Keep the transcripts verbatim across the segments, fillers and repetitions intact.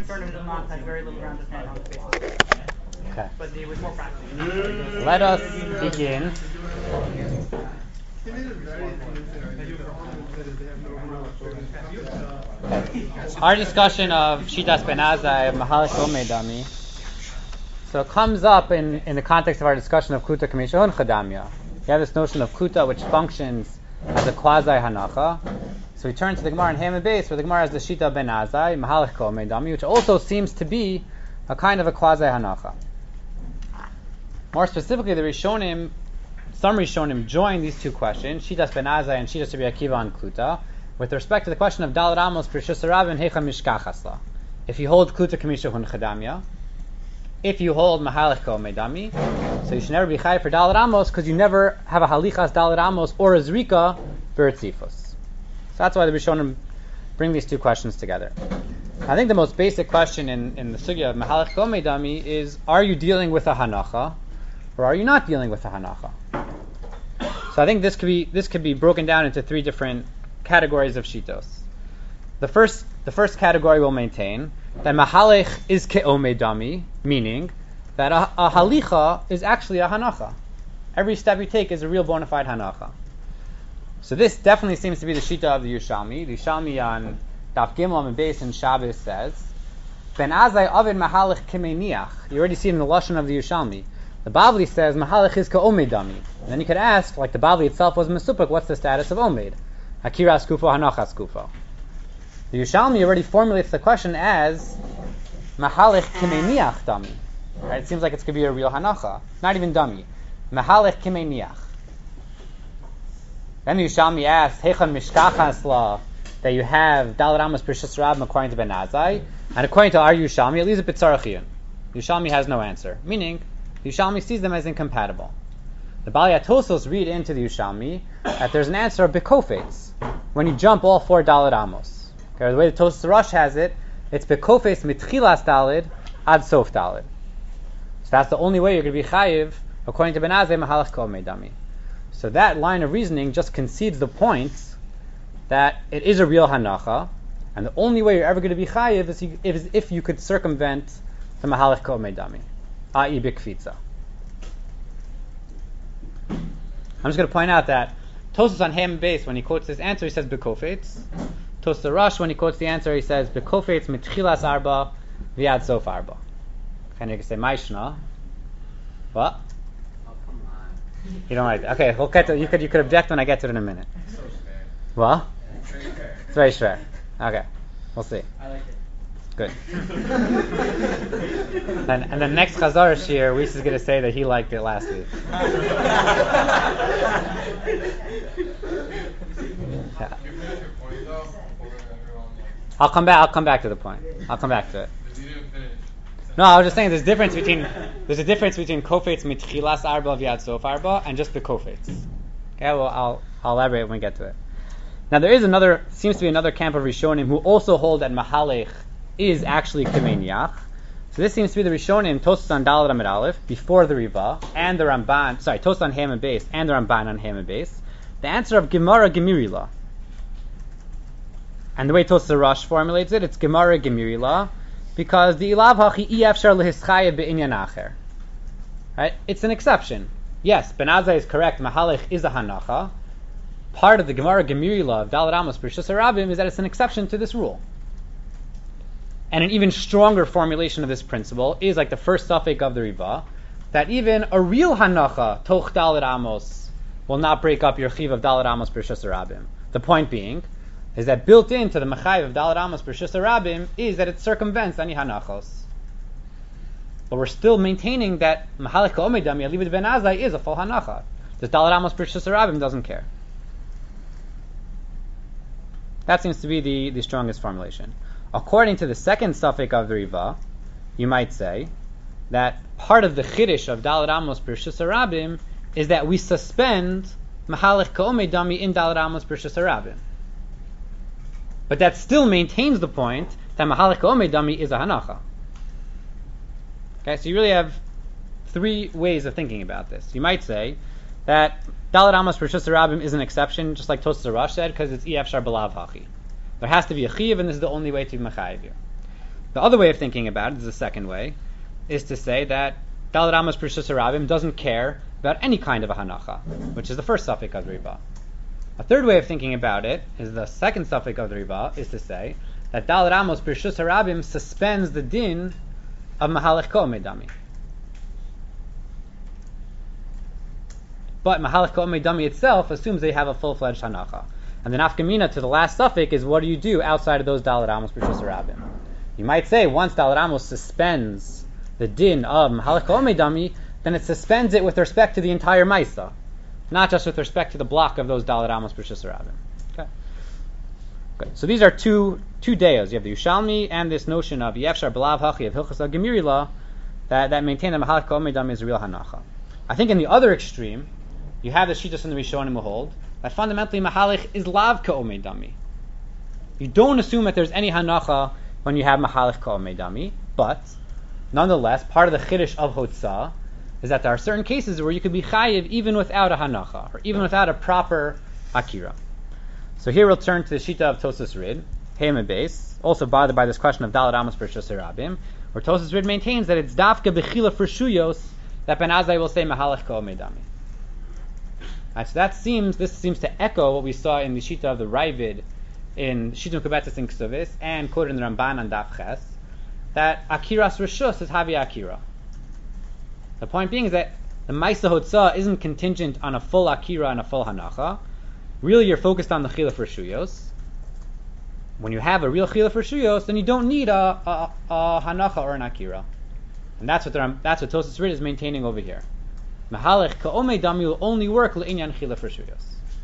Rishonim the month had very little ground to stand on the basis. Okay. But it was more practical. Let us begin. Our discussion of Shitas Ben Azai, Mahalik Omedami. So it comes up in, in the context of our discussion of Kuta Kamishahun Chadamya. You have this notion of Kuta which functions as a quasi Hanacha. So we turn to the Gemara in Hamid Beis, where the Gemara has the Shita Ben Azai, Mahalik Omedami, which also seems to be a kind of a quasi Hanacha. More specifically, the Rishonim, some Rishonim join these two questions, Shitas Ben Azai and Shitas Rabbi Akiva on Kuta, with respect to the question of Dal Ramos Pershus Rabim Hecha Mishkachasla. If you hold Kuta Kamishahun Chadamya, if you hold Mahalik Omedami, so you should never be Chai for Dal Ramos because you never have a Halichas Dal Ramos or a Zrika Bertzifus. So that's why the Rishonim bring these two questions together. I think the most basic question in, in the sugya of Mahalik Omedami is, are you dealing with a Hanacha, or are you not dealing with a Hanacha? So I think this could be this could be broken down into three different categories of Shitos. The first the first category will maintain that Mahalik is Ke'omedami, meaning that a, a Halicha is actually a Hanacha. Every step you take is a real bona fide Hanacha. So this definitely seems to be the Shita of the Yerushalmi. The Yerushalmi on Daf Gimel and Beis and Shabbos says, Ben Azai Avid Mahalik Kemeniach. You already see it in the Lashon of the Yerushalmi. The Bavli says Mahalik is Ke'omedami. And then you could ask, like the Bavli itself was Mesupik, what's the status of Omed? Akira Skufo, Hanacha Skufo. The Yerushalmi already formulates the question as Mahalik Kemeniach Dami. Right? It seems like it's going to be a real Hanacha. Not even Dami. Mahalik Kemeniach. Then the Yerushalmi asks, Hechan Mishkachas La, that you have Dal Ramos Pershus Rabim according to Ben Azai, and according to our Yerushalmi, it leaves a Pitzarachiyun. Yerushalmi has no answer. Meaning, the Yerushalmi sees them as incompatible. The Balei Tosos read into the Yerushalmi that there's an answer of Bekofetz, when you jump all four Daled Amos. Okay, the way the Tosos Rosh has it, it's Bekofetz mitchilas Daled ad sof Daled. So that's the only way you're going to be chayiv, according to Ben Azai, Mahalach Kol Meidami. So that line of reasoning just concedes the point that it is a real Hanacha, and the only way you're ever going to be chayiv is, you, is if you could circumvent the Mahalach Kol Meidami, that is Bikfitza. I'm just going to point out that Tosas on Ham Base, when he quotes this answer, he says Bekofetz. Tosas Rosh, when he quotes the answer, he says Bekofetz mitchilas arba viad sof arba. And you can say Maishna. What? Oh, come on. You don't like it? Okay, we'll get to, you could you could object when I get to it in a minute. It's so fair. What? It's very fair. It's very fair. Okay, we'll see. I like it. Good. and, and the next Chazar Shir, Weiss is going to say that he liked it last week. Yeah. I'll come back. I'll come back to the point. I'll come back to it. No, I was just saying there's a difference between there's a difference between kofetz mitchilas arba viad sof arba and just the kofetz. Okay, well I'll I'll elaborate when we get to it. Now there is another seems to be another camp of Rishonim who also hold that Mahalech is actually Kemeniach. So this seems to be the Rishonim, Tosas on Daled Amid Aleph, before the Riva, and the Ramban, sorry, Tosas on Ham and Beis, and the Ramban on Ham and Beis. The answer of Gemara Gemirila. And the way Tosas Rosh formulates it, it's Gemara Gemirila, because the Ilav Hachi Iyafshar Lehischayev Be'inyan Acher. Right? It's an exception. Yes, Ben Azai is correct, Mahalech is a Hanacha. Part of the Gemara Gemirila of Daled Amos Pershus Rabim is that it's an exception to this rule. And an even stronger formulation of this principle is like the first suffix of the Riva, that even a real Hanacha, Toch Daled Amos, will not break up your Chiv of Daled Amos Pershus Rabim. The point being, is that built into the Mechayiv of Daled Amos Pershus Rabim is that it circumvents any Hanachos. But we're still maintaining that Mahalik Omedami Alibid Ben Azai is a full Hanacha. The Daled Amos Pershus Rabim doesn't care. That seems to be the, the strongest formulation. According to the second suffix of the Riva, you might say that part of the Chiddush of Daled Amos Pershus Rabim is that we suspend Mahalech Ka'omedami in Daled Amos Pershus Rabim. But that still maintains the point that Mahalech Ka'omedami is a Hanacha. Okay, so you really have three ways of thinking about this. You might say that Daled Amos Pershus Rabim is an exception, just like Tosas Rosh said, because it's Iyafshar B'lav Hachi. There has to be a Chiv, and this is the only way to be Mechayiv you. The other way of thinking about it is the second way, is to say that Daled Amos Pershus Harabim doesn't care about any kind of a hanacha, which is the first suffix of the riba. A third way of thinking about it is the second suffix of the riba, is to say that Daled Amos Pershus Harabim suspends the din of Mahalech Ko'omei Dami. But Mahalech Ko'omei Dami itself assumes they have a full-fledged hanacha. And the nafkamina to the last suffix is, what do you do outside of those Daled Amos Pershus Harabim? You might say once Daled Amos suspends the din of Mahalech Ko'omei Dami, then it suspends it with respect to the entire Maisa, not just with respect to the block of those Daled Amos Pershus Harabim. Okay. Good. So these are two two deos. You have the Yushalmi and this notion of Yefshar B'lav Hachi of Hilchas HaGemirila that, that maintain that Mahalech Ko'omei Dami is a real hanacha. I think in the other extreme, you have the Shittas in the Rishonim who hold that fundamentally Mahalech is Lav Ko'omei Dami. You don't assume that there's any hanacha when you have Mahalech Ko'omei Dami, but nonetheless, part of the Chiddush of Hotzah is that there are certain cases where you could be chayiv even without a hanacha, or even without a proper akira. So here we'll turn to the Shita of Tosas Rid, Hema Beis, also bothered by this question of Daled Amos Pershus Harabim, where Tosas Rid maintains that it's dafka bechila for shuyos that Ben Azai will say Mahalech Ko'omei Dami. Right, so that seems, this seems to echo what we saw in the Shita of the Ravid in Shita Kubetzes in Ksuvis, and quoted in the Ramban on Daf Ches, that Akiras Rishus is Havi Akira. The point being is that the Maisa Hotzah isn't contingent on a full Akira and a full Hanacha. Really, you're focused on the Chilaf Rishuyos. When you have a real Chilaf Rishuyos, then you don't need a, a, a Hanacha or an Akira. And that's what that's what Tosas Rid is maintaining over here. Mahalech Ko'omei Dami will only work L'inyan Chilaf Rishuyos.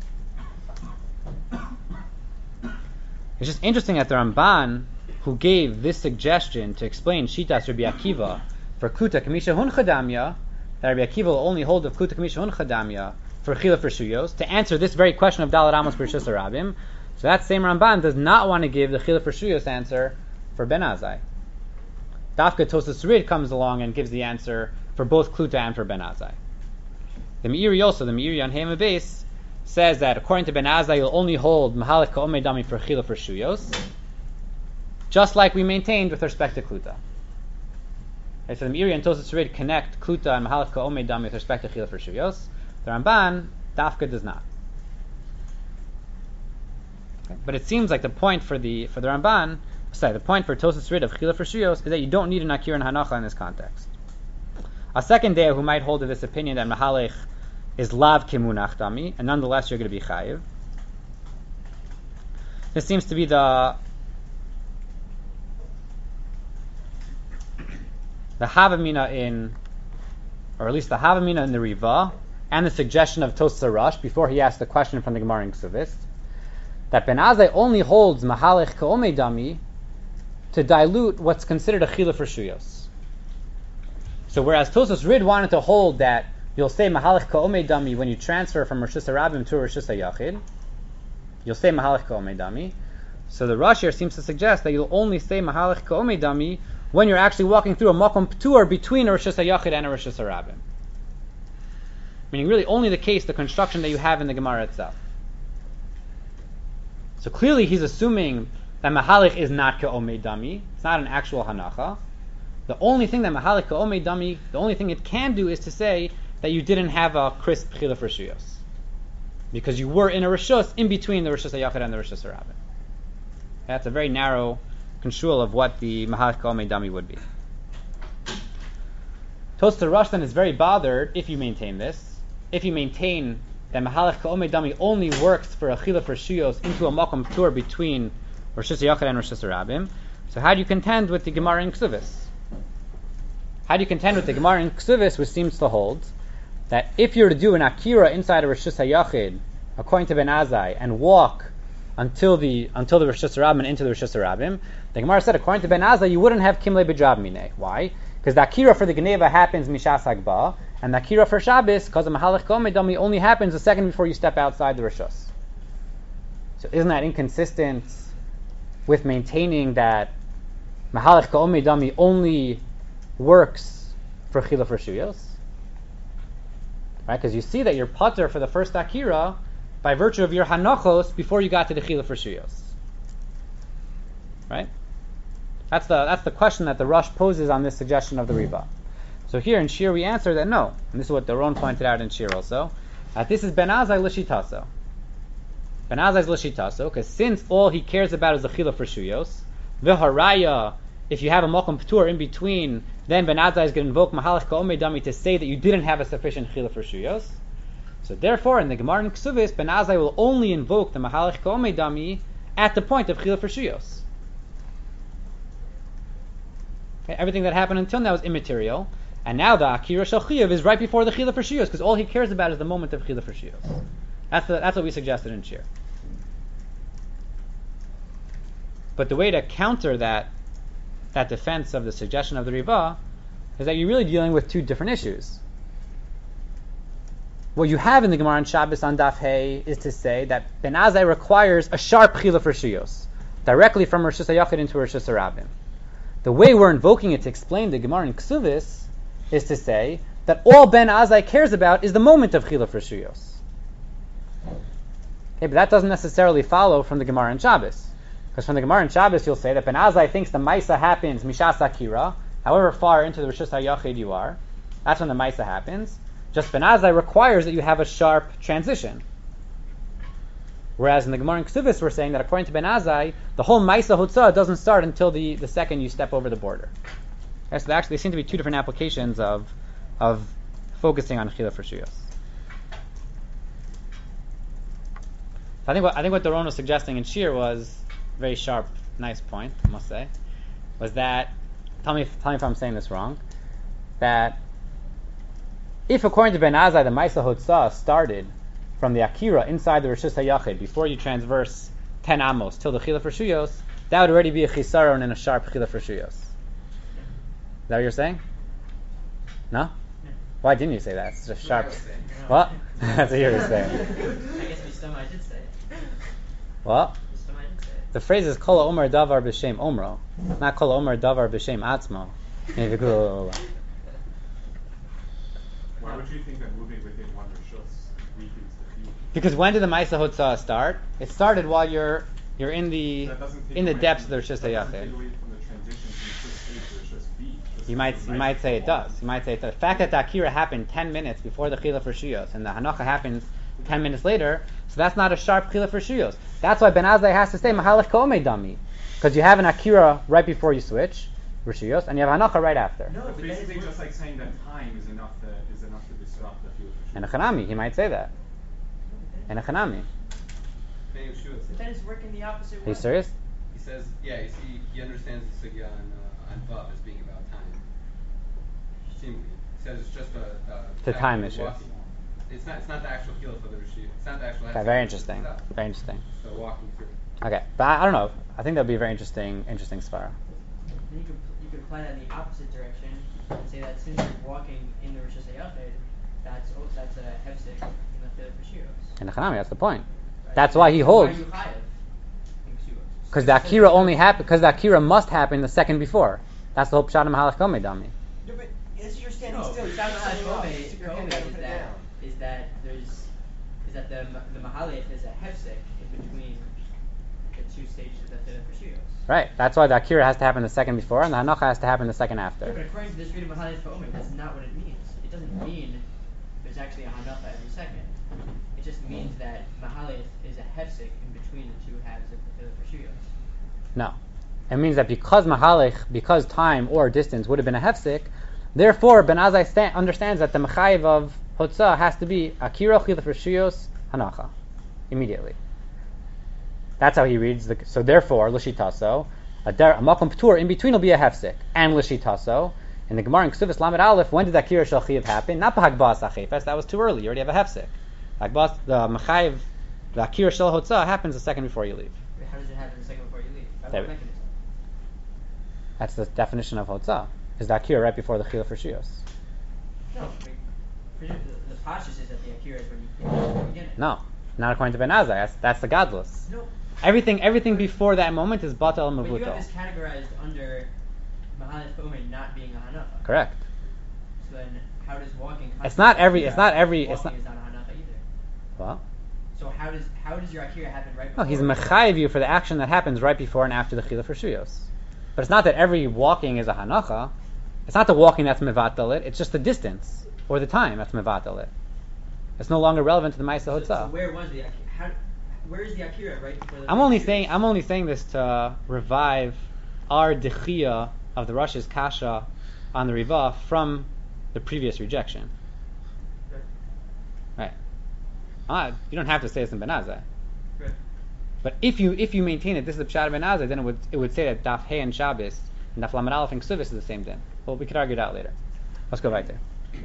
It's just interesting that the Ramban, who gave this suggestion to explain Shitas Rabbi Akiva for Kuta Kamisha Hun Chadamya, that Rabbi Akiva will only hold of Kuta Kamisha Hun Chadamya for Chilaf Rishuyos, to answer this very question of Daled Amos Pershus Harabim. So that same Ramban does not want to give the Chilaf Rishuyos answer for Ben Azai. Dafka Tosas Rid comes along and gives the answer for both Kluta and for Ben Azai. The Meiri also, the Meiri on Hema Beis, says that according to Ben Azai, you'll only hold Mahalech Ko'omei Dami for Chilaf Rishuyos, just like we maintained with respect to Kluta. Okay, so the Meiri and Tosas Rid connect Kluta and Mahalech Ko'omei Dami with respect to Chilaf Rishuyos. The Ramban, Dafka, does not. Okay, but it seems like the point for the for the Ramban, sorry, the point for Tosas Rid of Chilaf Rishuyos is that you don't need an Akira and Hanacha in this context. A second day who might hold to this opinion that Mahalech is Lav Kimunach Dami, and nonetheless you're going to be Chayiv. This seems to be the the Havamina in, or at least the Havamina in the Riva, and the suggestion of Tosas Rosh before he asked the question from the Gemara in Ksuvis, that Ben Azai only holds Mahalech Ko'omei Dami to dilute what's considered a Chilaf Rishuyos. So whereas Tosas Rid wanted to hold that you'll say Mahalech Ko'omei Dami when you transfer from Rishus HaRabim to Rishus HaYachid, you'll say Mahalech Ko'omei Dami. So the Rosh here seems to suggest that you'll only say Mahalech Ko'omei Dami when you're actually walking through a Makom P'tur between a Rishus HaYachid and a Rishus HaRabim. Meaning really only the case, the construction that you have in the Gemara itself. So clearly he's assuming that Mahalech is not Ko'omei Dami. It's not an actual Hanacha. The only thing that Mahalech Ko'omei Dami, the only thing it can do is to say that you didn't have a crisp Chilaf Rishuyos. Because you were in a Rishus in between the Rishus HaYachid and the Rishus HaRabim. That's a very narrow control of what the Mahalech Ko'omei Dami would be. Tosas Rosh then is very bothered if you maintain this. If you maintain that Mahalech Ko'omei Dami only works for a Chilaf Rishuyos into a Makom P'tur between Rishus HaYachid and Rishus HaRabim, so how do you contend with the Gemara in Ksuvis? How do you contend with the Gemara in Ksuvis, which seems to hold that if you're to do an Akira inside of Rishus HaYachid, according to Ben Azai, and walk until the until the Rishus HaRabim and into the Rishus HaRabim, the Gemara said, according to Ben Azai, you wouldn't have Kimle B'Jav Mineh. Why? Because the Akira for the Geneva happens Mishas Hagba, and the Akira for Shabbos, because the Mahalech Ko'omei Dami, only happens a second before you step outside the Rishus. So isn't that inconsistent with maintaining that Mahalech Ko'omei Dami only works for Chilaf Rishuyos? Right? Because you see that you're pater for the first Akira by virtue of your Hanachos before you got to the Chilaf Rishuyos. Right? That's the that's the question that the Rush poses on this suggestion of the Riba. So here in Shir we answer that no, and this is what the Ron pointed out in Shir also, that this is Ben Azai l'shitaso. Ben Azai is l'shitaso, because since all he cares about is the chila for shuyos, v'haraya, if you have a mokum p'tur in between, then Ben Azai is going to invoke mahalach ka'omei dami to say that you didn't have a sufficient chila for shuyos. So therefore, in the Gemara in Ksuvis, Ben Azai will only invoke the mahalach ka'omei dami at the point of chila for shuyos. Okay, everything that happened until now is immaterial, and now the akira shel chiyuv is right before the chila for shuyos, because all he cares about is the moment of chila for shuyos. That's the, that's what we suggested in Shir. But the way to counter that that defense of the suggestion of the Riva is that you're really dealing with two different issues. What you have in the Gemara on Shabbos on Daf Hey is to say that Ben Azai requires a sharp chila for shuyos, directly from Rosh Hashanah into Rosh Hashanah. The way we're invoking it to explain the Gemara in Ksuvis is to say that all Ben Azai cares about is the moment of chila for shuyos. Okay, but that doesn't necessarily follow from the Gemara in Shabbos. Because from the Gemara in Shabbos you'll say that Ben Azai thinks the Maisa happens Mishas Akira, however far into the Rosh HaYachid you are, that's when the Maisa happens. Just Ben Azai requires that you have a sharp transition. Whereas in the Gemara in Ksuvis we're saying that according to Ben Azai, the whole Maisa Hotzah doesn't start until the, the second you step over the border. Okay, so there actually seem to be two different applications of of focusing on Chila for Shuyos. I think what I think what Doron was suggesting in Shir was a very sharp, nice point, I must say, was that, tell me, tell me if I'm saying this wrong, that if according to Ben Azai the Maisa Hotzah started from the Akira inside the Rishus HaYachid before you transverse ten amos till the Chila for Shuyos, that would already be a Chisaron and a sharp Chila for Shuyos. Is that what you're saying? No? Yeah. Why didn't you say that? It's just sharp. What? That's what you were saying. I guess Mistama I did say it. What? Mistama I did say it. The phrase is Kol Omer Davar B'Shem Omro, not Kol Omer Davar B'Shem Atzmo. Why would you think that moving within one Rishus weakens the view? Because when did the Maisa Hotzah start? It started while you're you're in the in the depths of the Rishus HaYachid. You might you might say it does. You might say it does. The fact that the Akira happened ten minutes before the Chila for Shuyos and the Hanacha happens ten minutes later, so that's not a sharp Chila for Shuyos. That's why Ben Azai has to say Mahalach Ka'omei Dami, because you have an Akira right before you switch Rishuyos, and you have Hanacha right after. No, it's basically just like saying that time is enough to is enough to disrupt the Chila for Shuyos. In a Chanami, he might say that. In a Chanami. But then it's working the opposite way. Are you serious? He says, yeah, you see, he understands the sugya on, uh, on Vav as being about time. Seemingly. He says it's just a, a The time issue. walking. It's not. It's not the actual feel for the Rishi. It's not the actual. Okay, very interesting. Very interesting. So walking through. Okay, but I, I don't know. I think that would be a very interesting, interesting svara. Then you could you could apply that in the opposite direction and say that since you're walking in the Rosh Hashanah, that's oh, that's a hefsek in the field for shiros. In the Chanami, that's the point. Right? That's why he So holds. Why are you chayav in shiros? Because the Akira only happen. Because the Akira must happen the second before. That's the whole pshat of Mahalach Ka'omei Dami. No, but as you're standing No, still, the you're Shama just standing up. Hashome Stick your hand back and is put it that down. is that there's is that the the mahalech is a hefsek in between the two stages of the field for shiros. Right. That's why the Akira has to happen the second before, and the Hanacha has to happen the second Yeah, after. but according to this reading of Mahalech Fa'omer, that's not what it means. It doesn't mean there's actually a Hanacha every second. It just means that Mahalech is a hefsek in between the two halves of the field for shiros. No. It means that because Mahalech, because time or distance would have been a hefsek, therefore Ben Azai sta- understands that the Mechayiv of Hotzah has to be Akira Chila for Shuyos Hanacha immediately. That's how he reads the. So therefore, L'shitaso, a, der, a Makom P'tur in between will be a hefsek, and L'shitaso. In the Gemara in Ksuvas Lamed Aleph, when did Akira Shel Chiyav happen? Not B'Hagbas Achefes, that was too early. You already have a hefsek. Hagbas, the Mechayiv, the Akira Shel Hotzah happens the second before you leave. Wait, how does it happen the second before you leave? By There what we- mechanism? That's the definition of Hotzah. Is the Akira right before the Chila for Shuyos? No, like, presume- the, the pashtus is that the Akira is when you get to the beginning. No, not according to Ben Azai. That's, that's the Gadlus. No. Everything, everything before that moment is Batal But you have Mavutal. this categorized under Mahalech Fa'omer not being a Hanacha. Correct. So then, how does walking? It's not every- it's not every- Walking it's not- is not a Hanacha either. Well, So how does how does your Akira happen right no, before? he's Mechayiv you for the action that happens right before and after the Chila for Shuyos. But it's not that every walking is a hanacha. It's not the walking that's mevatel it. It's just the distance or the time that's mevatel it. It's no longer relevant to the Ma'aseh So, Hotzah. so where was the akira? How, where is the akira right before the I'm only Rishus? saying I'm only saying this to revive our dechia of the Rosh's kasha on the Riva from the previous rejection. Right. Right. Ah, you don't have to say this in Ben Azai. Right. But if you if you maintain it, this is the Pshat of Ben Azai, then it would it would say that Daf Hey and Shabbos and Daf Lamed Aleph and Ksubis is the same thing. Well, we could argue that later. Let's go right there.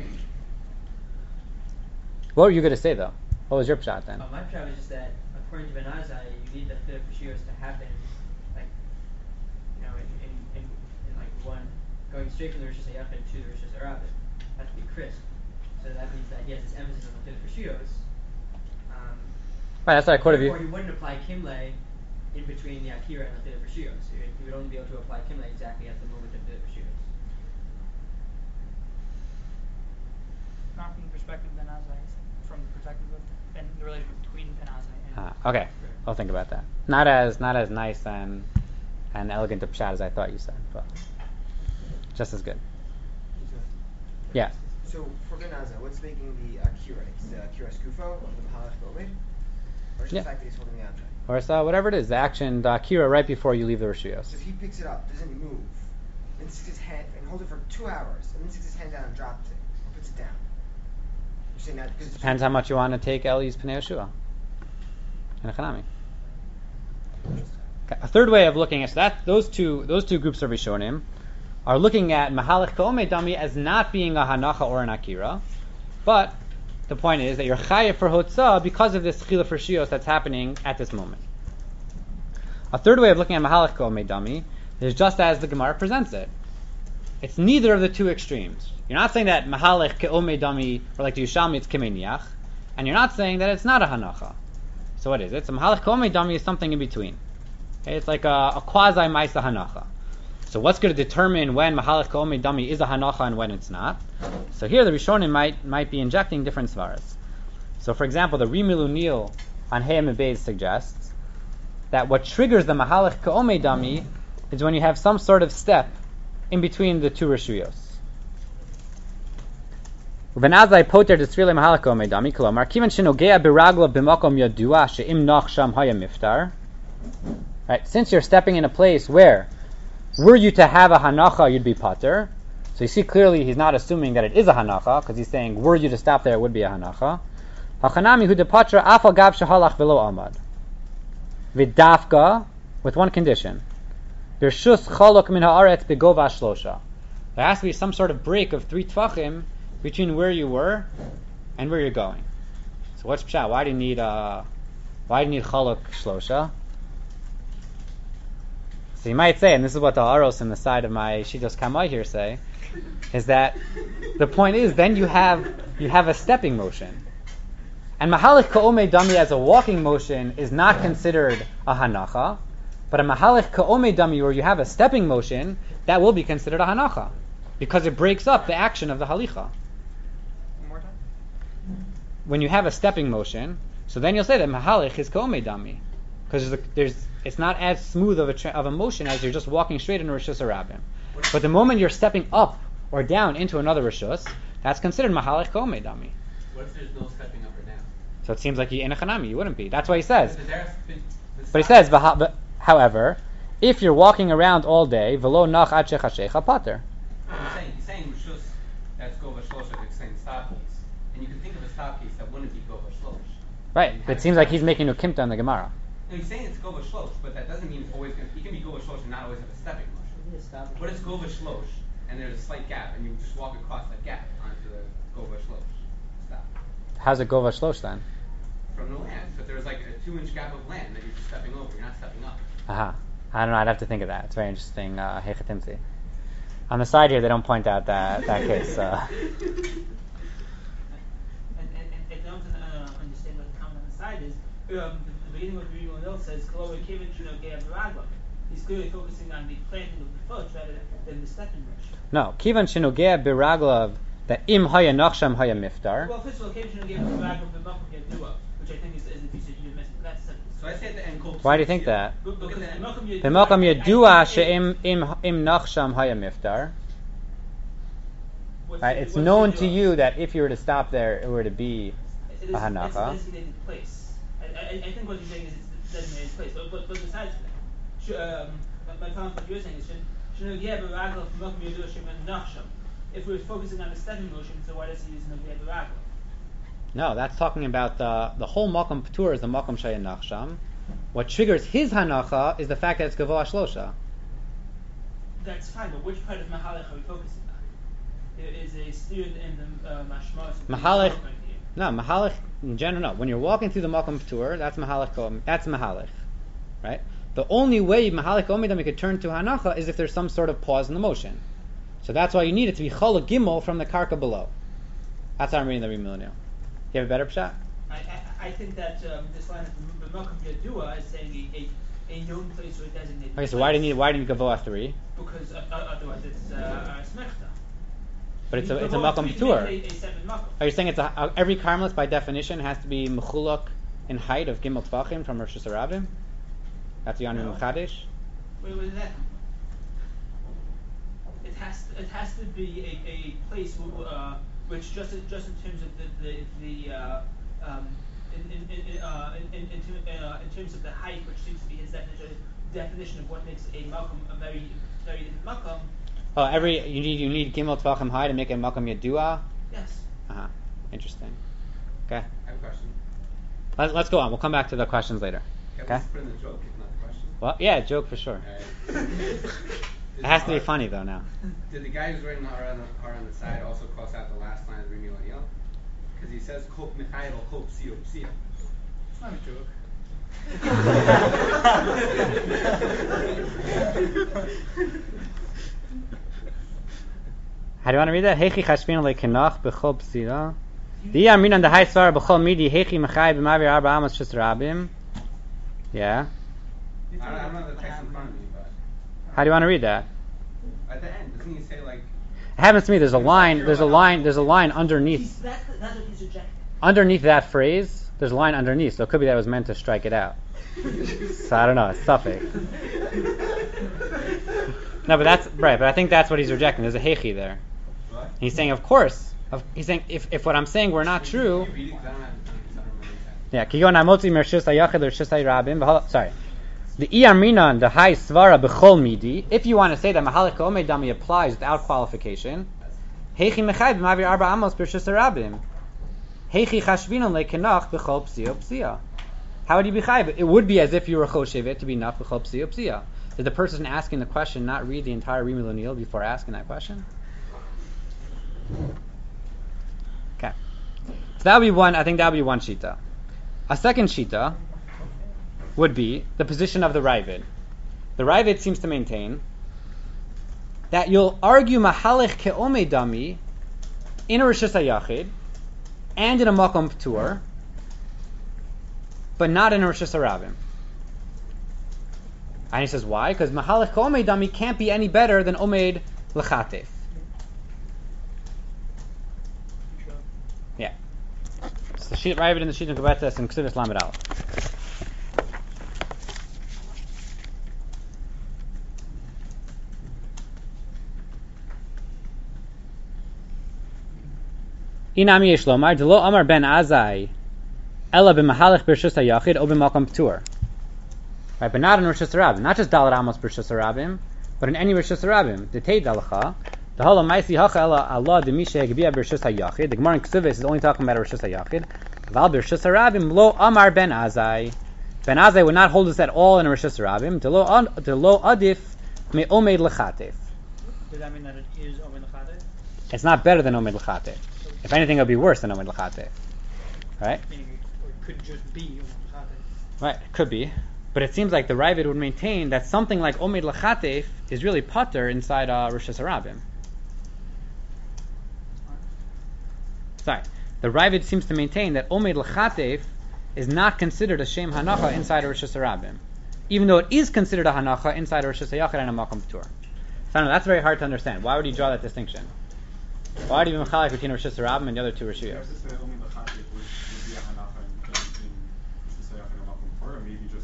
What were you going to say though? What was your Pshat then? Uh, my pshat was just that according to Ben Azai, you need the Chilul Rishuyos to happen, like, you know, in, in, in, in like one going straight from the Rishus Hayachid to the Rishus Harabim. Has to be crisp. So that means that he has this emphasis on the Chilul Rishuyos. Um, Right, that's what I quoted you. Therefore, he wouldn't apply Kimle in between the Akira and the Chilul Rishuyos. So he would only be able to apply Kimle exactly at the moment of the Rishuyos. Not from the perspective of Ben Azai, from the perspective of ben, the relationship between Ben Azai and. Ah, okay, I'll think about that. Not as not as nice and and elegant a Pshat as I thought you said, but just as good. Yeah. So for Ben Azai, what's making the Akira? It's the Akira Skufo of the Mahalach B'Omed? Or just Yeah. the fact that he's holding the object? Or so, whatever it is, the action, the akira right before you leave the Rishuyos. So if he picks it up, doesn't move, and sticks his hand, and holds it for two hours, and then sticks his hand down and drops it, or puts it down. You're saying that because Depends how much you want to take Eli's Pnei Yeshua and a Chanami. Okay, a third way of looking at so that those two those two groups of Rishonim are looking at Mahalach Ka'omei Dami as not being a Hanacha or an Akira, but the point is that you're chayav for Hotzah because of this Chilul Rishuyos that's happening at this moment. A third way of looking at Mahalach Ka'omei Dami is just as the Gemara presents it. It's neither of the two extremes. You're not saying that Mahalach Ka'omei Dami, or like the Yushalmi, it's Kemei Niach, and you're not saying that it's not a Hanacha. So what is it? So Mahalach Ka'omei Dami is something in between. Okay, it's like a, a quasi Maisa Hanacha. So what's going to determine when Mahalach Ka'omei Dami is a Hanacha and when it's not? So here the Rishonim might might be injecting different svaras. So for example, the Rimil Unil on Hayam Beis suggests that what triggers the Mahalach Ka'omei Dami is when you have some sort of step in between the two Rishuyos. Ben Azai poter desrile Mahalach Ka'omei Dami kolomar kivan shenogea biragla b'makom yadua she'im nach sham haya miftar. Right, since you're stepping in a place where were you to have a hanacha, you'd be pater. So you see clearly he's not assuming that it is a hanacha, because he's saying were you to stop there, it would be a hanacha. Hachanami hu de patra afal gav shehalach velo amad. Vidafka, with one condition. Birshus chalok min haaretz begova shlosha. There has to be some sort of break of three tvachim between where you were and where you're going. So what's pshat? Why do you need uh, why do you need chalok shlosha? So you might say, and this is what the Aros in the side of my Shitos Kamai here say, is that the point is then you have you have a stepping motion. And Mahalach Ka'omei Dami as a walking motion is not considered a Hanacha, but a Mahalach Ka'omei Dami where you have a stepping motion, that will be considered a Hanacha, because it breaks up the action of the Halicha. One more time? When you have a stepping motion, so then you'll say that Mahalach is Ka'omei Dami, because there's, there's it's not as smooth of a tra- of a motion as you're just walking straight into Rishus Harabim. But the moment you're stepping up or down into another Rishus, that's considered Mahalach Ka'omei Dami. What if there's no stepping up or down? So it seems like you in a Chanami, you wouldn't be. That's why he says. But there- But he says, "V'ha- but, however, if you're walking around all day, v'lo nach ad shechashecha pater. He's saying, he's saying Rishus, that's Gova Shlosha, he's saying stop case. And you can think of a stop case that wouldn't be Gova Shlosh. Right, but it seems like he's making a kimta on the Gemara. No, he's saying it's Gova Shlosh, but that doesn't mean it's always going to, he can be Gova Shlosh and not always have a stepping motion. What is Gova Shlosh, and there's a slight gap, and you just walk across that gap onto the Gova Shlosh. Stop. How's it gova shlosh then? From the land. But there's like a two inch gap of land that you're just stepping over, you're not stepping up. Aha. I don't know, I'd have to think of that. It's very interesting. Uh, Hechatimtzi. On the side here, they don't point out that, that case. Uh, And, and, and if they don't uh, understand what the comment on the side is, um, the, the beginning of the Rimil Unil says, Kalo Kivin Shinogea Baragla. He's clearly focusing on the planting of the foot rather than the stepping motion. no. Kivan shenogea biraglav that im haya nachsham haya miftar. Well, first of all, Kivin Shinogea Baragla B'makom Yadua, which I think is, is the piece that you mentioned. That's separate So I say at the end, kol Why do you think psiyah. that? But Look at because the end. Malcolm Yedua- B'malkam I- I yedua think it- she'im im im nachsham haya miftar. what's Right, the- it's what's known Yedua? to you that if you were to stop there, it were to be It a is, it's a hanacha. designated place. I, I, I think what you're saying is it's a designated place. But, but, but besides that, sh- um, my my comment what you're saying is Shnogeh Baragel from Malcolm Yedua Sheman Nachsham. If we're focusing on the stepping motion, so why does he use Shnogeh Baragel? No, that's talking about the the whole Malkam P'tur is the Malkam Shayin Nachsham. What triggers his hanacha is the fact that it's Gavoa Shlosha. That's fine, but which part of Mahalech are we focusing on? There is a student in the uh, Mashmos. Mahalech, no, Mahalech in general, no. When you're walking through the Malkam P'tur, that's Mahalech, Kom- that's Mahalech, right? The only way Mahalech Omidam you could turn to hanacha is if there's some sort of pause in the motion. So that's why you need it to be Cholak Gimel from the Karka below. That's how I'm reading the Rimilnio. You have a better pshat? I, I, I think that um, this line of the Malcolm Yedua is saying a, a, a known place or a designated Okay, so place. why do you need why do you need Gavoa three? Because uh, uh, otherwise it's uh, uh, smechta. But it's a it's a Gavoa Malkam three to make P'tur. it A, a separate Malkam. Are you saying it's a, uh, every Karmelis by definition has to be mechulak in height of Gimel Tvachim from Rosh Hashanah? That's Yanu No. Mechadish? Where was that? It has to, it has to be a, a place w- uh, which just in, just in terms of the the, the uh, um, in in in, uh, in, in, in, ter- uh, in terms of the height, which seems to be his definition definition of what makes a Malcolm a very very Malcolm. Oh, every you need you need Gimel Tvachim high to make a Malkam Yedua? Yes. Uh huh. Interesting. Okay. I have a question. Let, let's go on. We'll come back to the questions later. Can Okay. we just put in the joke, if not the question? Well, yeah, joke for sure. Alright. It has to be funny though now. Did the guy who's writing R on the, R on the side also cross out the last line of the Rimi O'Neill? Because he says Kop Michael Kop Sio Psia. It's not a joke. How do you want to read that? Hechi chashpin lekenach b'chol psira. Di yamin on the high svar b'chol midi hechi mechai b'mavir arba amos shis rabim. Yeah. I don't, I don't know the text in front of me, but How do you want to read that? at the end, doesn't he say like? It happens to me. There's a line. There's a line. There's a line underneath. He's, that's, that's what he's rejecting. Underneath that phrase, there's a line underneath. So it could be that it was meant to strike it out. So I don't know. It's suffix. No, but that's right. But I think that's what he's rejecting. There's a hechi there. What? He's saying, of course. Of, he's saying, if, if what I'm saying were not true. Can you read it? 'Cause I don't have I don't remember the text. Yeah, kigon amotzi mershus hayachid or shus hayrabim. v'hal- Sorry, the iyarminan the high svara b'chol midi. If you want to say that mahalik omei dami applies without qualification, heichi mechai b'mavir arba amos b'shus harabim. Heichi chashvinon lekenach b'chol psio psia. How would you be chayv? It would be as if you were choshevet to be nach b'chol psio psia. Did the person asking the question not read the entire Rimi L'Nil before asking that question? Okay. So that would be one, I think that would be one shita. A second shita would be the position of the Ravid. The Ravid seems to maintain that you'll argue mahalech ke'omei dami in a Rishus HaYachid and in a Makom P'tur, but not in a Rishus HaRabim. And he says, why? Because mahalech ke'omei dami can't be any better than omeid l'chatef. Yeah. It's the sheet Ravid in the sheet of Gebetes and Ksubis Lamed Aleph. Inami yesh lomar delo amar ben Azai ela b'mahalech b'rshus hayachid o b'malkam p'tur. Right, but not in Rishus Harabim, not just Dalet Amos b'rshus Harabim, but in any Rishus Harabim. The Tei Dalacha, the Hala Maisi Hacha ela Allah demisha Gebia b'rshus hayachid. The Gemara in Ksubis is only talking about Rishus hayachid. Val b'rshus Harabim lo amar ben Azai. Ben Azai would not hold this at all in a Rishus Harabim. Delo delo adif me omeid lechatef. Does that mean that it is Omen L'Chateh? It's not better than omeid lechatef. If anything, it would be worse than omeid lechatef. Right? Meaning it, or it could just be Omen L'Chateh. Right, it could be. But it seems like the Ravid would maintain that something like Omeid L'Chatef is really Pater inside uh, Rishus Harabim. Sorry. The Ravid seems to maintain that Omeid L'Chatef is not considered a Shem Hanacha inside a Rishus Harabim, even though it is considered a Hanacha inside a Rishus HaYachid and a Makom P'tur. So I don't know, that's very hard to understand. Why would he draw that distinction? Why do you mechalik between Rishus Harabim and the other two Rishuyos? Does it say only the Chatif would, would be a Hanacha in, in Rishus HaYachid and Makom P'tur, or maybe just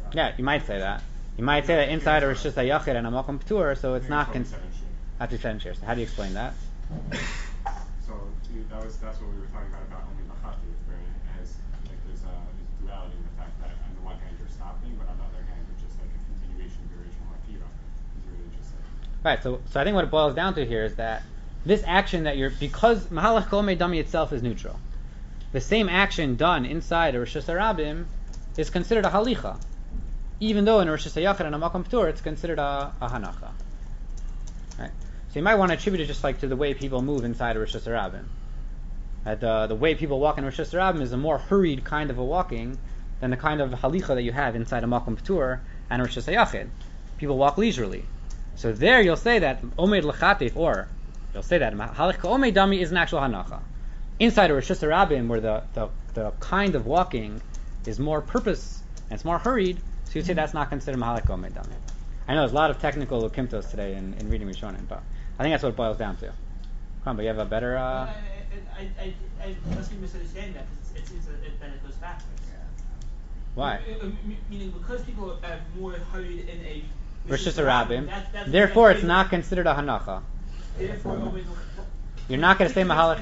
Yeah, you might say that. You might say that inside a Rishus HaYachid and a Makom P'tur, so it's not cons- after seven shares. How do you explain that? So you- that was that's what we were talking about about Omi Lachativ, where it has like there's a, there's a duality in the fact that on the one hand you're stopping, but on the other hand it's just like a continuation of your original akira. It's really just like Right. So, so I think what it boils down to here is that this action that you're because Mahalach Kol Dami itself is neutral. The same action done inside a Rishus HaRabim is considered a halicha, even though in a Rishus HaYachid and a Makom P'tur it's considered a, a hanacha. Right. So you might want to attribute it just like to the way people move inside a Rishus HaRabim. That the the way people walk in a Rishus HaRabim is a more hurried kind of a walking than the kind of halicha that you have inside a Makom P'tur and a Rishus HaYachid. People walk leisurely. So there you'll say that Omed L'chatif, or you'll say that Halach Omed Dami is an actual hanacha. Inside a Rishus HaRabim, where the, the, the kind of walking is more purpose and it's more hurried, so you say that's not considered Mahalach Omed Dami. I know there's a lot of technical kimtos today in, in reading Rishonim, but I think that's what it boils down to. Come on, but you have a better. Uh... I, I, I, I, I must be misunderstanding that because it seems that it, that it goes backwards. Why? Uh, uh, meaning because people are more hurried in a Rishus HaRabim, that, that's therefore it's that's not considered a hanacha. Therefore, always, You're not going to say Mahalach.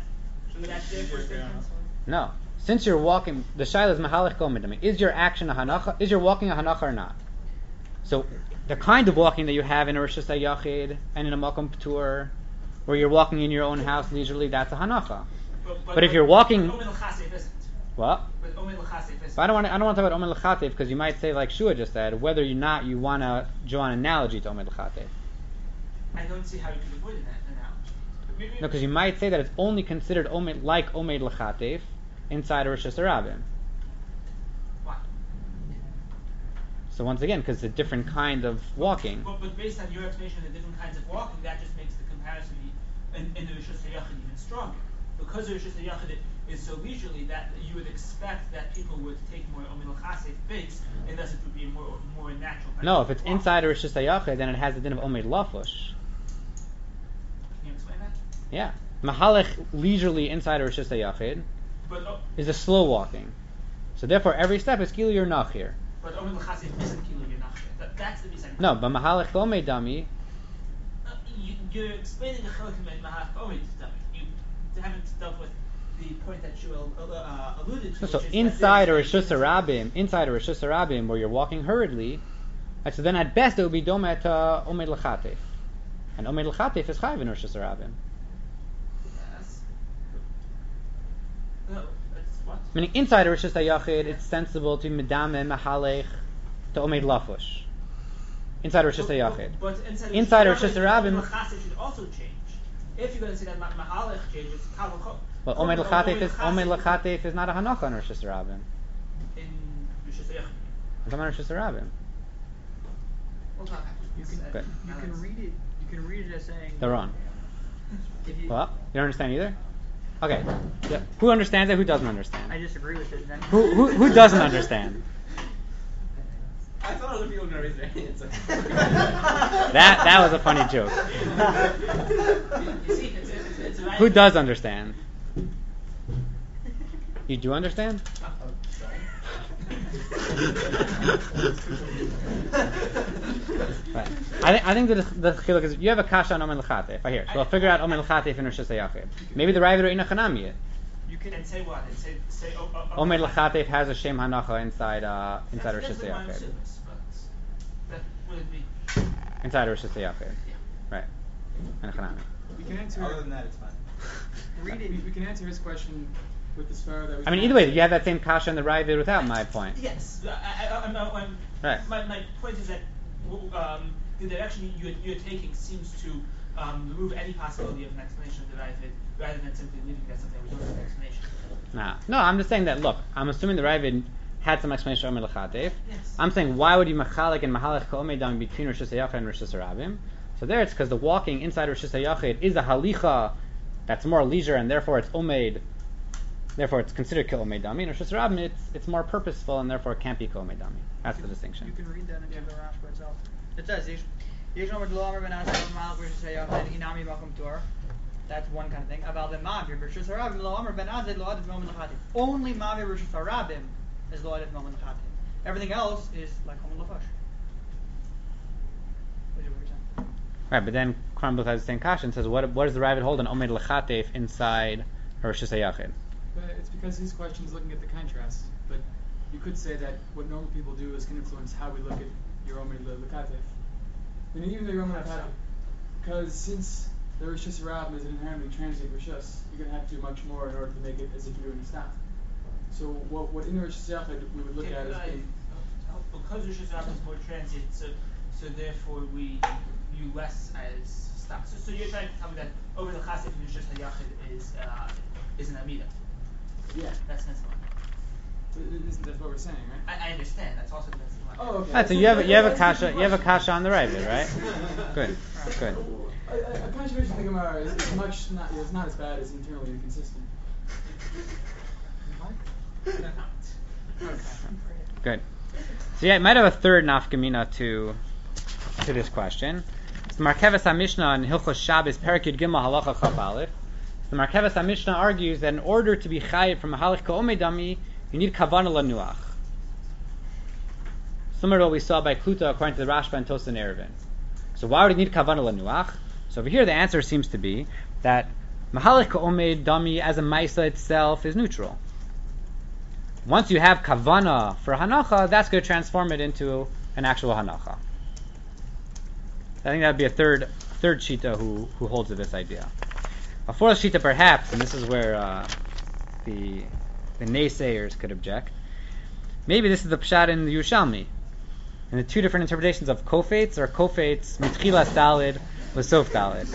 No. Since you're walking, the shaila is Mahalach Kol Dami. Is your action a hanacha? Is your walking a hanacha or not? So the kind of walking that you have in a Rishus HaYachid and in a Makom P'tur, where you're walking in your own house leisurely, that's a hanacha. But, but, but if you're walking, but what? But But I don't want to. I don't want to talk about Omed L'chatif because you might say, like Shua just said, whether or not you want to draw an analogy to Omed L'chatif. I don't see how you could avoid that analogy. No, because you might say that it's only considered Omed like Omed L'chatif inside a Rishus HaRabim. Why? So once again, because it's a different kind of walking. But, but based on your explanation of the different kinds of walking, that just makes the comparison in, in the Rishus HaYachid even stronger. Because the Rishus HaYachid is so leisurely that you would expect that people would take more Omed L'chasef base, and thus it would be a more more natural. No, if it's walk. inside a Rishus HaYachid, then it has the din of Omed Lafush. Can you explain that? Yeah, Mahalech leisurely inside a Rishus HaYachid But, oh, is a slow walking. So therefore, every step is kilu your nach here. but Omed L'chasef isn't Kilo Yenach. That, that's the reason. No, but Mahalech Omed Dami. Uh, you, you're explaining the Chalak in Mahalach Omed Dami. You haven't dealt with the point that you uh, alluded to. So which is inside a that Rishus HaRabim, inside a Rishus HaRabim, where you're walking hurriedly, right, so then at best it would be domet to Omed L'chatif, and Omed L'chatif is chayv in Rishus HaRabim. Yes. No, that's what? Meaning inside a Rishus HaYachid, it's sensible to medame mahalech to Omed Lafush. Inside a Rishus HaYachid. But, but inside, Inside a Rishus Rishus HaRabim, L'chasef should also change. If you're going to say that Mahalech changes, Kavachok. well, Omed L'chatif is Omed L'chatif is not a hanacha in Rishus HaRabim. In Rishus HaYachid. I'm talking about Rishus HaRabim. We'll talk after You this. can, Uh, Good. you now can let's- read it. You can read it as saying. They're wrong. If you, Well, you don't understand either? Okay. Yeah. Who understands it? Who doesn't understand? I disagree with it. Then. Who, who, who doesn't understand? I thought other people were gonna raise their hands. That that was a funny joke. You see, it's, it's, it's right. Who does understand? You do understand? Right. I think I think that the chiluk is you have a kasha on Omen L'chatif. I hear. So I'll figure out Omen L'chatif in Rishus HaYachid. Maybe the Ravid or Ina Chanami. You can and say what? And say say oh, oh, oh, Omen L'chatif has a shem hanacha inside uh, inside That's- Rishus that's what my HaYachid. assume is, but that wouldn't be. Inside Rishus HaYachid. Yeah. Right. Ina Chanami. We can answer. Other than that, it's fine. Read We, it. we can answer his question with the svara that we. I mean, can either way, answer. you have that same kasha in the Ravid without my point. Yes, I, I, I'm, I'm, Right. My, my point is that w- um, the direction you're, you're taking seems to um, remove any possibility of an explanation of the Ravid, rather than simply leaving that something we don't have an explanation. Nah. No, I'm just saying that, look, I'm assuming the Ravid had some explanation of Omen L'chatif. Yes. I'm saying, why would you machalik and mahalech ka'omei dam between Rishus HaYachid and Rishus HaRabim? So there it's because the walking inside Rishus HaYachid is a halicha that's more leisure, and therefore it's omeid, therefore it's considered ka'omei dami. In Rishus HaRabim, it's, it's more purposeful, and therefore it can't be ka'omei dami. That's the distinction. You can read that into the Rashba itself. It says, "Yesh yesh omer d'lo omer ben asay malach Rishus HaYachid inami makom P'tur." That's one kind of thing. Aval the mavir Rishus HaRabim lo omer ben asay lo adif moment l'chatif. Only mavir Rishus HaRabim is lo adif moment l'chatif. Everything else is like Chom Lafash. What are you saying? Right, but then Krambuch has the same kasha and says, what what does the Ravid hold on Omed L'Chatev inside Rosh Hashanah? But it's because his question is looking at the contrast. But you could say that what normal people do is can influence how we look at your Omer L'Katev. I mean, even though your Omer L'Katev, because since the Rosh Hashanah is an inherently transitive Rishus, you're going to have to do much more in order to make it as if you're doing a stop. So what what in the Rosh Hashanah we would look Yeah, at is I- being, because Rosh Hashanah is more transient, so so therefore we view less as stop. So, so you're trying to tell me that over the chassid and Rosh Hashanah is uh, is an amida. yeah. That's Netzimah. Isn't that what we're saying, right? I, I understand. That's also Netzimah. Oh, okay. Right, so you have a- you have a kasha you have a kasha on the Ravid, right? Good, good. A, a, a controversial thing about is, is much not is not as bad as internally inconsistent. Good. So yeah, it might have a third nafkamina to to this question. So the Markeves HaMishnah in Hilchos Shabbos Perek Yud Gimel Halacha Chaf Aleph. The Markeves HaMishnah argues that in order to be chayiv from a halach ka'omei dami, you need kavana lanuach. Similar to what we saw by Kuta according to the Rashba and Tosa and Erevin. So why would you need kavana lanuach? So over here the answer seems to be that mahalach ka'omei dami as a maisa itself is neutral. Once you have kavana for hanacha, that's going to transform it into an actual hanacha. I think that would be a third third shita who who holds to this idea. A fourth shita perhaps, and this is where uh, the the naysayers could object. Maybe this is the pshat in the Yerushalmi, and the two different interpretations of kofetz or kofetz mitchilas dalid l'sof dalid.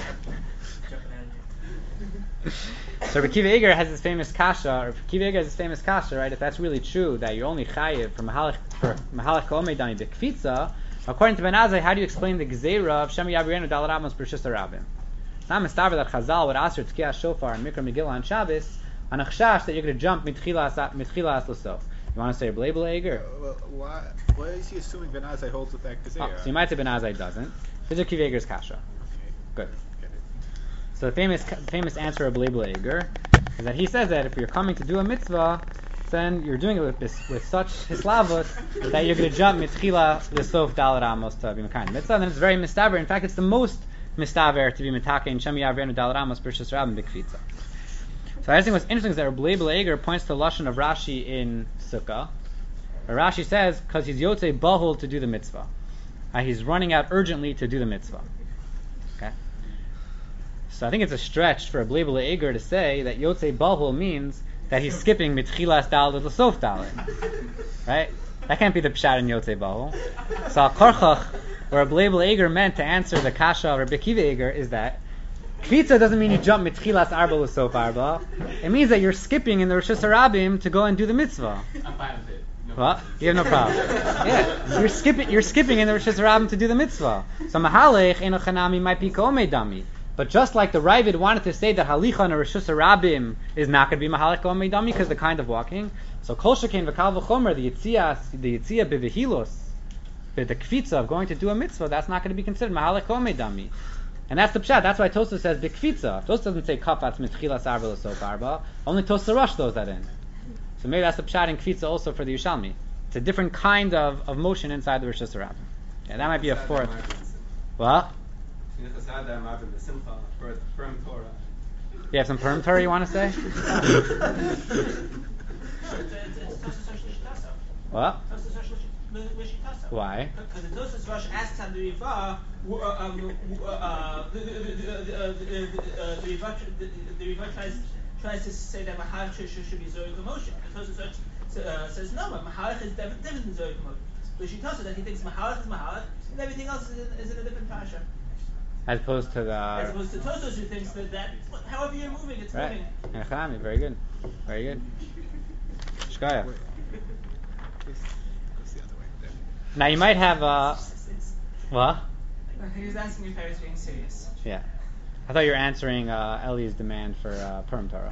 So Rabbi Akiva Eiger has this famous kasha, or Rabbi Akiva Eiger has this famous kasha, right? If that's really true, that you're only chayiv for mahalach for mahalach ka'omei dami b'kfitza, according to Ben Azai, how do you explain the gzeira of Shemi Yabrienu Dalad Amos B'Rishus Harabim? It's not mistaver that Chazal would ask her Tkiyah Shofar and Mikra Megillah on Shabbos on a chashash that you're going to jump mitchilas mitchilas l'sof. You want to say Rabbi Eiger? Uh, well, why, why is he assuming Ben Azai holds with that Oh, gzeira? so you might say Ben Azai doesn't. This is Akiva Eiger's kasha. Good. Get it. So the famous famous answer of Rabbi Eiger is that he says that if you're coming to do a mitzvah, then you're doing it with this, with such hislavut that you're going to jump mitchila l'sof dalad amos to be mekayin mitzvah. And then it's very mistaver. In fact, it's the most mistaver to be mitake in Shemi Yavrenu dalad amos b'Rishus Rabim b'kfitza. So I think what's interesting is that Rabbi Eiger points to the lashon of Rashi in Sukkah. Where Rashi says because he's yotzei bahul to do the mitzvah, uh, he's running out urgently to do the mitzvah. Okay. So I think it's a stretch for Rabbi Eiger to say that yotzei bahul means that he's skipping mitchilas dalad l'sof dalad, right? That can't be the pshat in yotzei bahul. So al korchach, where Rabbi Eiger meant to answer the kasha of Rabbi Akiva Eiger is that kvitza doesn't mean you jump mitchilas arba l'sof arba. It means that you're skipping in the Rosh Hashanah to go and do the mitzvah. I'm fine with it. No What? You have no problem. Yeah, you're skipping. You're skipping in the Rosh Hashanah to do the mitzvah. So mahalech eno chanami might be ka'omei dami. But just like the Ravid wanted to say that halicha and Rosh Hashanah is not going to be mahalech ka'omei dami because the kind of walking. So kol shekein v'kal v'chomer the yitzia the yitzia bevehilos, the kfitza of going to do a mitzvah, that's not going to be considered mahalech ka'omei dami. And that's the pshat. That's why Tosafos says bikfitza. Tosafos doesn't say kafatz mitchilas arba l'sof arba. Only Tosafos Rosh throws that in. So maybe that's the pshat in kvitza also for the Yerushalmi. It's a different kind of, of motion inside the Rosh Hashanah. Yeah, that might be a fourth. What? You have some Purim Torah you want to say? What? Why? Because the Tosafos Rosh asks on the Riva, the Riva the Riva tries tries to say that Mahalach should be Zorik emotion. The Tosafos Rosh says no, but Mahalach is different than Zorik emotion. But she tells us that he thinks Mahalach is Mahalach and everything else is in, is in a different pasha. As opposed to the. As opposed to Tosafos who thinks that, that however you're moving, it's right. moving. Echami, very good, very good. Shkaya. Now you might have uh, what? He was asking if I was being serious. Yeah, I thought you were answering uh, Ellie's demand for uh, Purim Torah.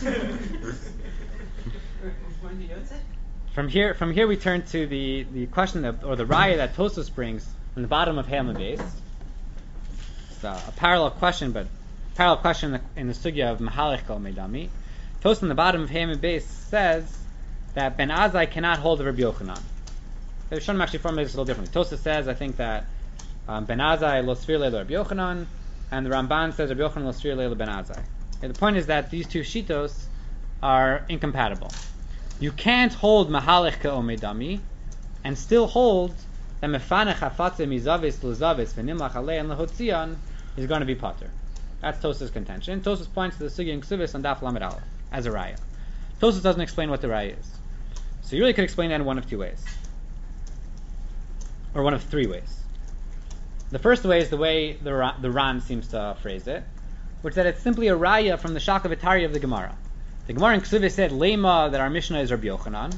From here, from here we turn to the, the question that, or the raya that Tosafos brings on the bottom of Haman Beis. It's uh, a parallel question, but parallel question in the, in the sugya of Mahalech ka'omei dami. Tosafos on the bottom of Haman Beis says that Ben Azai cannot hold the Rabbi Yochanan. The Rishonim actually formulate this a little differently. Tosfos says, I think that um, Ben Azai lo sfir leil Rabbi Yochanan, and the Ramban says Rabbi Yochanan lo sfir leil Ben Azai. And the point is that these two shitos are incompatible. You can't hold mahalech ke'omei dami and still hold that mefanech hafatze mizavis luzavis v'nimlach alei and lehotzion is going to be pater. That's Tosfos' contention. Tosfos points to the Sugya in Ksubis on Daf Lamed Aleph as a raya. Tosfos doesn't explain what the raya is. So you really could explain that in one of two ways. Or one of three ways. The first way is the way the, Ra- the Ran seems to phrase it, which is that it's simply a raya from the Shaka V'Tari of the Gemara. The Gemara in Ksubis said, Lema, that our Mishnah is Rabbi Yochanan,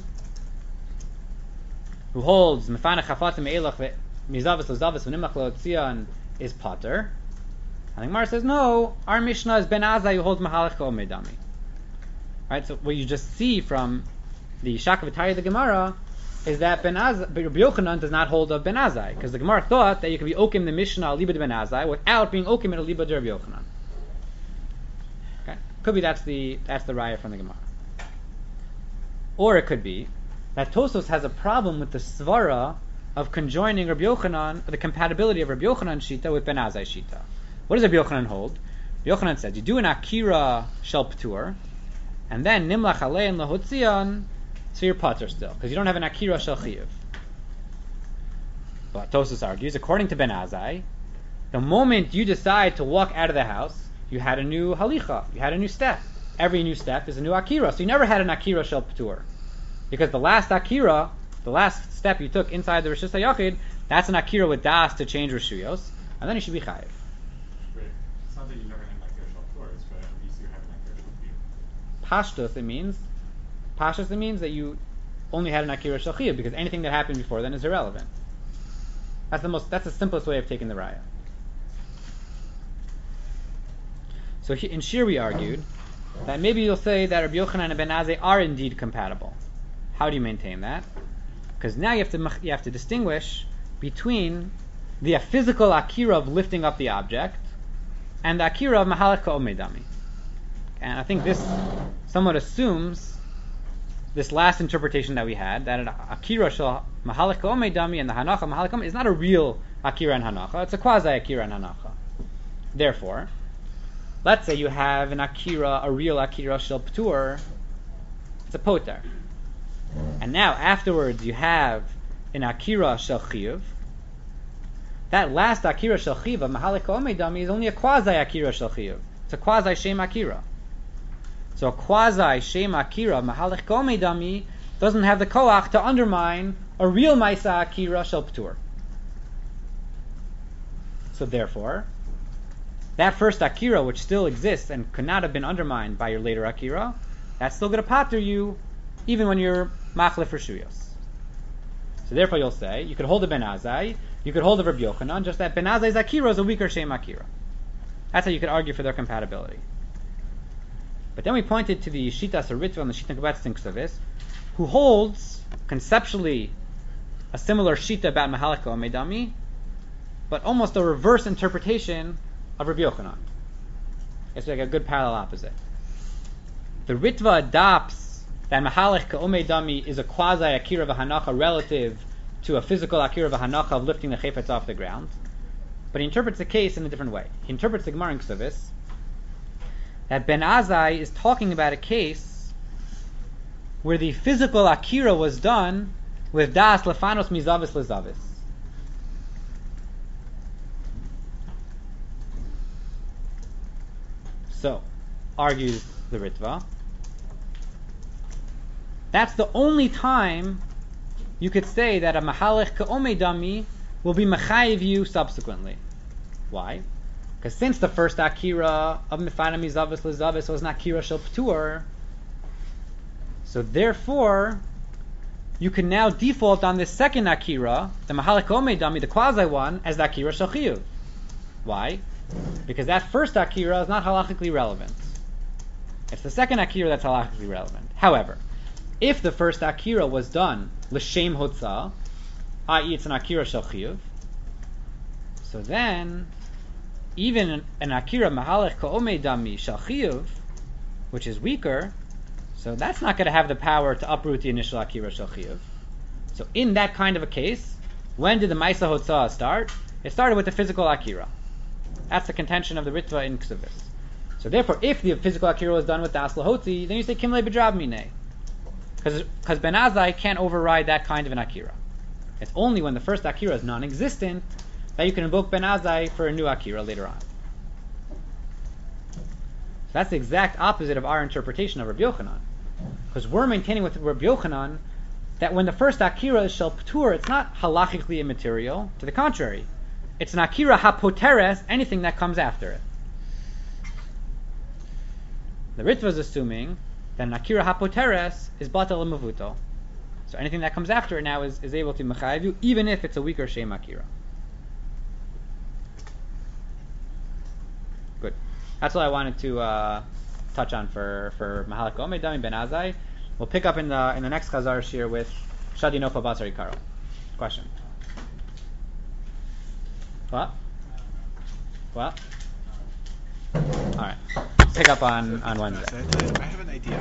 who holds Mefanech Hafatim Eilach Mizavis Lazavis V'nimach Leotzion is pater. And the Gemara says, no, our Mishnah is Ben Azai who holds Mahalach Ka'omei Dami. Right, so what you just see from the Shaka V'Tari of the Gemara is that Ben Azai, Rabbi Yochanan does not hold of Ben Azai, because the Gemara thought that you could be okim the Mishnah Liba de Ben Azai without being okim at Liba de Rabbi Yochanan. Okay, could be that's the that's the raya from the Gemara, or it could be that Tosfos has a problem with the svara of conjoining Rabbi Yochanan, the compatibility of Rabbi Yochanan shita with Ben Azai shita. What does Rabbi Yochanan hold? Rabbi Yochanan says you do an akira shel ptur, and then nimlach alei and lahotzion. So you're pater still, because you don't have an akira shel chiyuv. But Tosfos argues, according to Ben Azai, the moment you decide to walk out of the house, you had a new halicha, you had a new step. Every new step is a new akira, so you never had an akira shel ptur, because the last akira, the last step you took inside the Rishus HaYachid, that's an akira with das to change rishuyos, and then you should be chayiv. Wait, it's not that you never had an akira shel ptur, but at least you have an akira shel chiyuv. Pashtus, it means Pashtus, it means that you only had an akira shel chiyuv, because anything that happened before then is irrelevant. That's the most. That's the simplest way of taking the raya. So he, in Shir we argued that maybe you'll say that Rabbi Yochanan and Ben Azai are indeed compatible. How do you maintain that? Because now you have to you have to distinguish between the physical akira of lifting up the object and the akira of mahalach ka'omei dami. And I think this somewhat assumes this last interpretation that we had, that an akira shel mahalach ka'omei dami and the hanacha mahalach ka'omei is not a real akira and hanacha, it's a quasi akira and hanacha. Therefore, let's say you have an akira, a real akira shel ptur, it's a poter. And now afterwards you have an akira shel chiyuv. That last akira shel chiyuv of mahalach ka'omei dami is only a quasi akira shel chiyuv. It's a quasi shem akira. So a quasi shem akira mahalach ka'omei dami doesn't have the koach to undermine a real maisa akira shel ptur. So therefore, that first akira, which still exists and could not have been undermined by your later akira, that's still going to pater you, even when you're machlef rishuyos. So therefore, you'll say you could hold a Ben Azai, you could hold a Rabbi Yochanan, just that Ben Azai's akira is a weaker shem akira. That's how you could argue for their compatibility. But then we pointed to the Shitas Ritva and the Shita Kabatz in Ksubis, who holds conceptually a similar Shita about Mahalach Ka'omei Dami, but almost a reverse interpretation of Rabbi Yochanan. It's like a good parallel opposite. The Ritva adopts that Mahalach Ka'omei Dami is a quasi Akira V'Hanacha relative to a physical Akira V'Hanacha of lifting the Chayfetz off the ground, but he interprets the case in a different way. He interprets the Gemara in Ksubis that Ben Azai is talking about a case where the physical akira was done with das lefanos mizavis lezavis. So, argues the Ritva, that's the only time you could say that a mahalech ka'omei dami will be mechayiv you subsequently. Why? Because since the first akira of mefana mizavis lezavis was an akira shel ptur, so therefore you can now default on this second akira, the mahalech ka'omei dami, the quasi one, as the akira shel chiyuv. Why? Because that first akira is not halachically relevant. It's the second akira that's halachically relevant. However, if the first akira was done l'shem hotzah, that is, it's an akira shel chiyuv, so then even an, an akira mahalech ka'omei dami shel chiyuv, which is weaker, so that's not going to have the power to uproot the initial akira shel chiyuv. So in that kind of a case, when did the Maisa Hotzah start? It started with the physical Akira. That's the contention of the Ritva in Ksubis. So therefore, if the physical Akira was done with the Asla Hotzi, then you say Kimle B'drab Mineh. Because Ben Azai can't override that kind of an Akira. It's only when the first Akira is non-existent that you can invoke Ben Azai for a new Akira later on. So that's the exact opposite of our interpretation of Rabbi Yochanan. Because we're maintaining with Rabbi Yochanan that when the first Akira is Shel P'tur, it's not halachically immaterial. To the contrary, it's an Akira hapoteres, anything that comes after it. The Ritva is assuming that an Akira hapoteres is batal mavuto. So anything that comes after it now is, is able to mechayev you, even if it's a weaker Shem Akira. Good. That's all I wanted to uh, touch on for for Mahalak Omed Dami Ben Azai. We'll pick up in the in the next Chazar Shir with Shadi Nofa Basari Karo. Question. What? What? All right. Pick up on on Wednesday.